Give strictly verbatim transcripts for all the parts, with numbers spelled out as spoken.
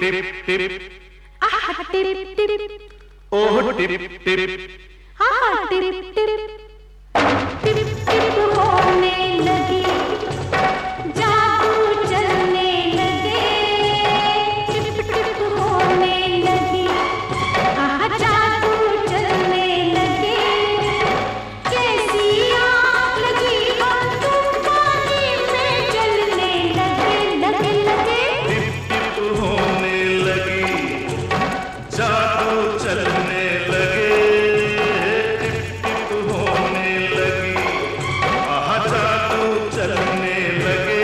tip टिप आहा टिप टिप ओह टिप टिप आहा टिप टिप टिप टिप होने लगी जादू चलने लगे टिप टिप होने लगी आहा जादू चलने लगे कैसी आग लगी हम तुम पानी में जलने लगे लगे लगे टिप टिप होने लगी जादू चलने लगे टिप टिप होने लगी आहा जादू चलने लगे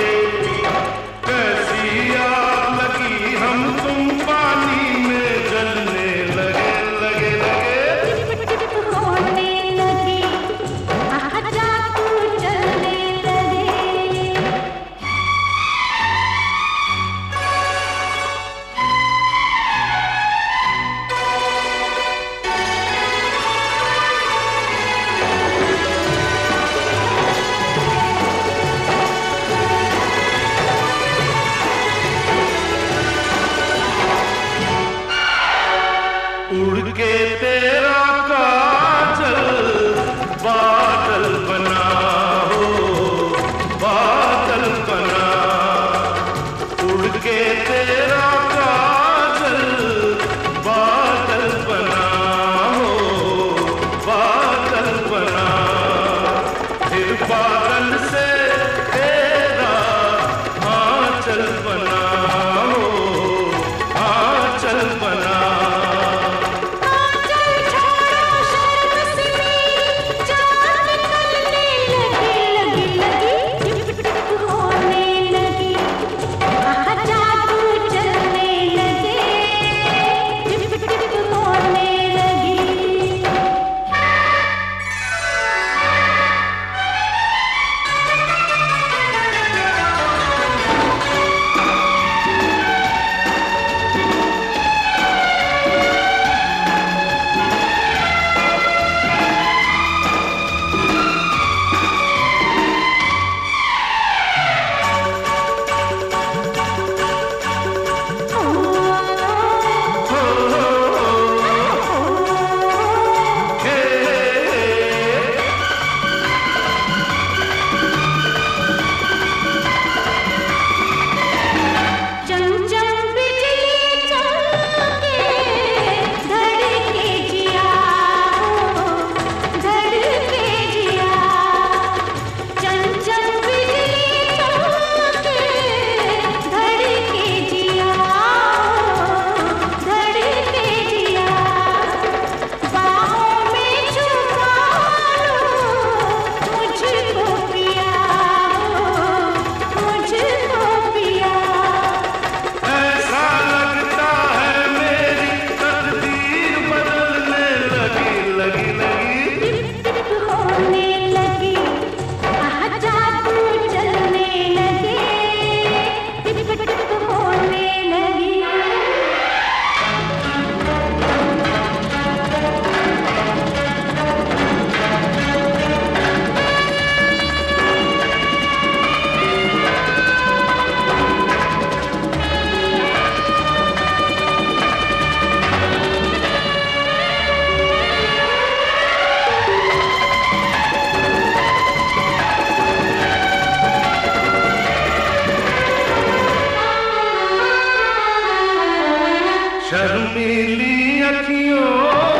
कैसी आग लगी हम तुम पानी में जलने लगे लगे लगे टिप टिप होने लगी आहा जादू चलने लगे उड़ के तेरा काजल बादल बना हो बादल बना उड़ के तेरा काजल बादल बना हो बादल बना फिर बादल से तेरा आंचल बना हो आंचल बना आंचल छोड़ो शर्म से मेरी जान निकलने लगी लगी लगी टिप टिप होने लगी आहा जादू चलने लगे टिप टिप होने लगी चमचम बिजली चमके धड़के जिया हो धड़के जिया चमचम बिजली चमके धड़के जिया हो धड़के जिया बाहों में छुपा लो मुझको पिया हो मुझको पिया ऐसा लगता है मेरी तकदीर बदलने लगी लगी लगी टिप टिप होने लगी आहा जादू चलने लगे टिप टिप होने लगी शर्मीली अखियों